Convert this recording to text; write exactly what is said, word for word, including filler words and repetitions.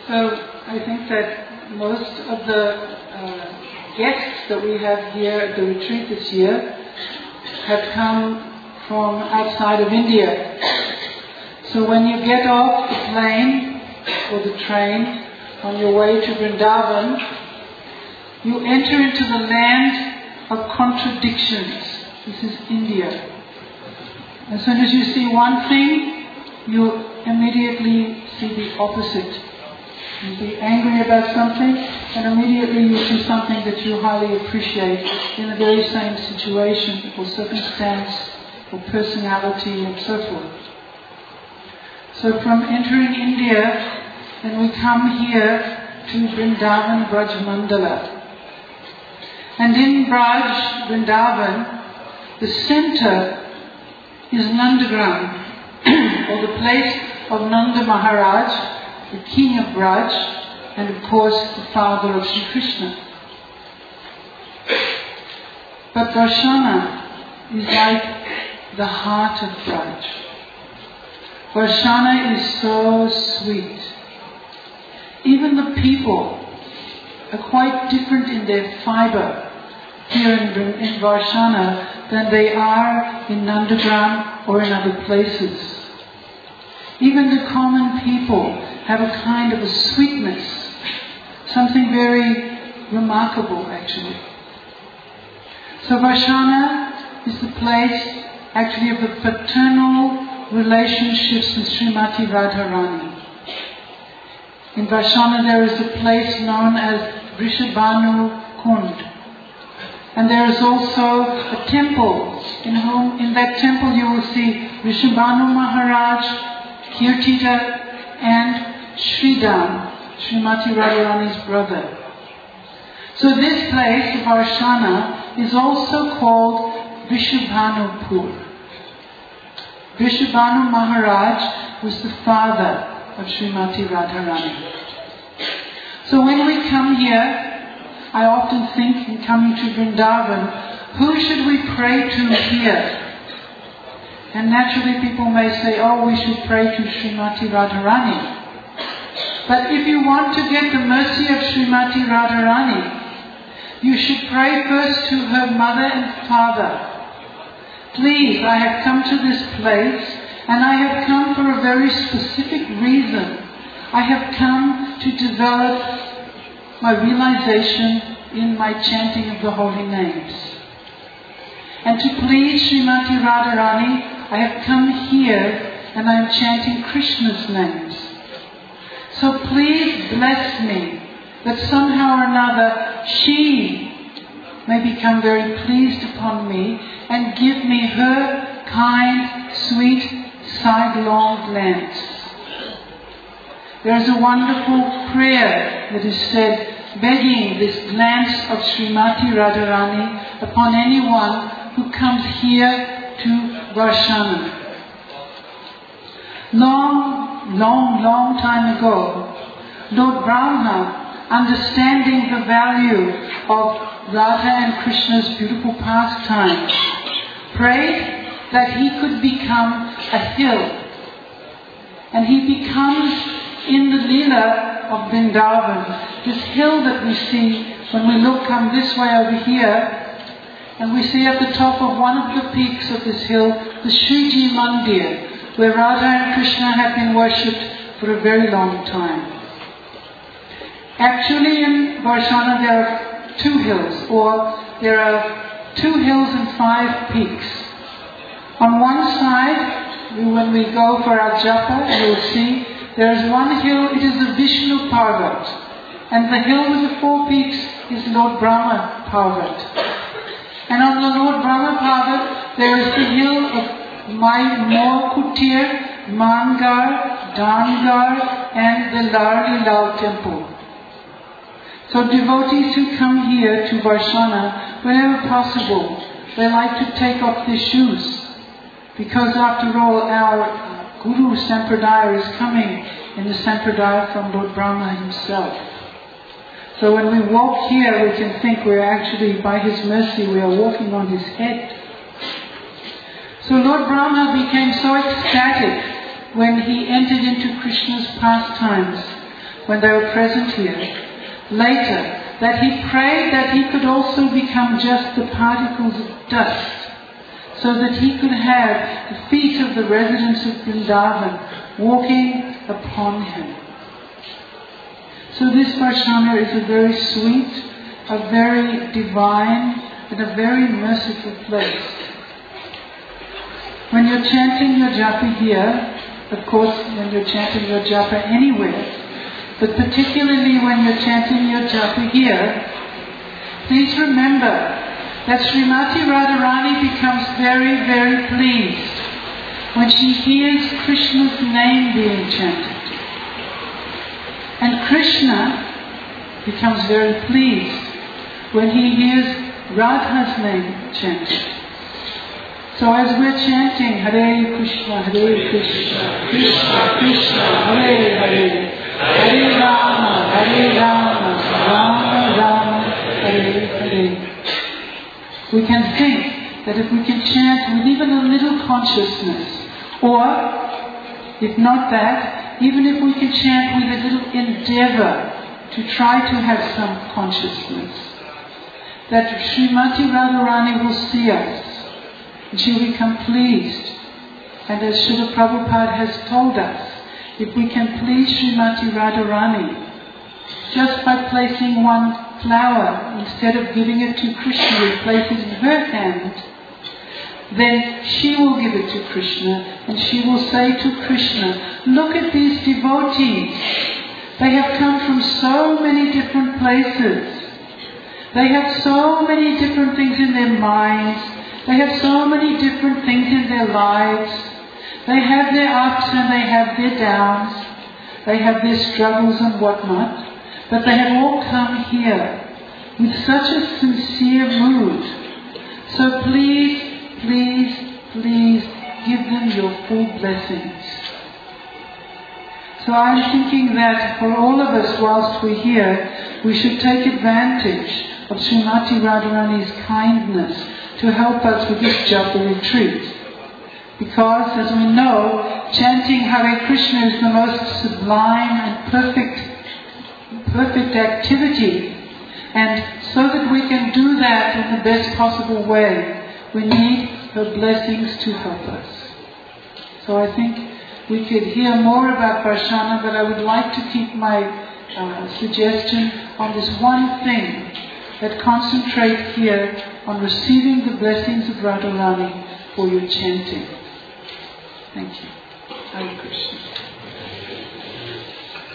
So I think that most of the uh, guests that we have here at the retreat this year have come from outside of India. So when you get off the plane or the train on your way to Vrindavan, you enter into the land of contradictions. This is India. As soon as you see one thing, you immediately see the opposite. You'll be angry about something, and immediately you see something that you highly appreciate in the very same situation or circumstance or personality and so forth. So from entering India, then we come here to Vrindavan Braj Mandala. And in Braj, Vrindavan, the center is Nandagram, or the place of Nanda Maharaj, the king of Braj, and of course the father of Sri Krishna. But Varshana is like the heart of Braj. Varshana is so sweet. Even the people are quite different in their fibre here in, in Varshana than they are in Nandagram or in other places. Even the common people have a kind of a sweetness, something very remarkable actually. So Varshana is the place actually of the paternal relationships with Srimati Radharani. In Varshana there is a place known as Vrishabhanu Kund. And there is also a temple, in whom, in that temple you will see Vrishabhanu Maharaj, Kirtita, and Sridham, Srimati Radharani's brother. So this place, Varshana, is also called Vrishabhanupur. Vrishabhanu Maharaj was the father of Srimati Radharani. So when we come here, I often think in coming to Vrindavan, who should we pray to here? And naturally people may say, oh, we should pray to Srimati Radharani. But if you want to get the mercy of Srimati Radharani, you should pray first to her mother and father. Please, I have come to this place, and I have come for a very specific reason. I have come to develop my realization in my chanting of the holy names. And to please Srimati Radharani, I have come here and I am chanting Krishna's names. So please bless me that somehow or another she may become very pleased upon me and give me her kind, sweet, sidelong glance. There is a wonderful prayer that is said begging this glance of Srimati Radharani upon anyone who comes here to Varshana. Long, long, long time ago, Lord Brahma, understanding the value of Radha and Krishna's beautiful pastimes, prayed that he could become a hill. And he becomes in the Leela of Vrindavan, this hill that we see when we look come this way over here, and we see at the top of one of the peaks of this hill, the Shriji Mandir, where Radha and Krishna have been worshipped for a very long time. Actually in Varshana there are two hills, or there are two hills and five peaks. On one side, when we go for our japa, you will see there is one hill, it is the Vishnu Parvat. And the hill with the four peaks is Lord Brahma Parvat. And on the Lord Brahma Parvat, there is the hill of Mai Mor Kutir, Mangar, Dangar, and the Lardi Lal temple. So devotees who come here to Varshana, whenever possible, they like to take off their shoes. Because after all, our Guru Sampradaya is coming in the Sampradaya from Lord Brahma himself. So when we walk here, we can think we're actually, by his mercy, we are walking on his head. So Lord Brahma became so ecstatic when he entered into Krishna's pastimes when they were present here, later, that he prayed that he could also become just the particles of dust, so that he could have the feet of the residents of Vrindavan walking upon him. So this Varshana is a very sweet, a very divine, and a very merciful place. When you're chanting your japa here, of course when you're chanting your japa anywhere, but particularly when you're chanting your japa here, please remember that Srimati Radharani becomes very, very pleased when she hears Krishna's name being chanted. And Krishna becomes very pleased when he hears Radha's name chanted. So as we're chanting Hare Krishna, Hare Krishna, Krishna Krishna, Hare Hare, Hare Rama, Hare Rama, Rama Rama, Hare Hare, we can think that if we can chant with even a little consciousness, or if not that, even if we can chant with a little endeavor to try to have some consciousness, that Srimati Radharani will see us and she will become pleased. And as Srila Prabhupada has told us, if we can please Srimati Radharani just by placing one flower, instead of giving it to Krishna, we place it in her hand, then she will give it to Krishna, and she will say to Krishna, look at these devotees. They have come from so many different places. They have so many different things in their minds. They have so many different things in their lives. They have their ups and they have their downs. They have their struggles and whatnot. But they have all come here with such a sincere mood. So please, please, please give them your full blessings. So I'm thinking that for all of us whilst we're here, we should take advantage of Srimati Radharani's kindness to help us with this japa retreat. Because, as we know, chanting Hare Krishna is the most sublime and perfect perfect activity, and so that we can do that in the best possible way, we need her blessings to help us. So I think we could hear more about Varshana, but I would like to keep my uh, suggestion on this one thing, that concentrate here on receiving the blessings of Radharani for your chanting. Thank you. Hare Krishna.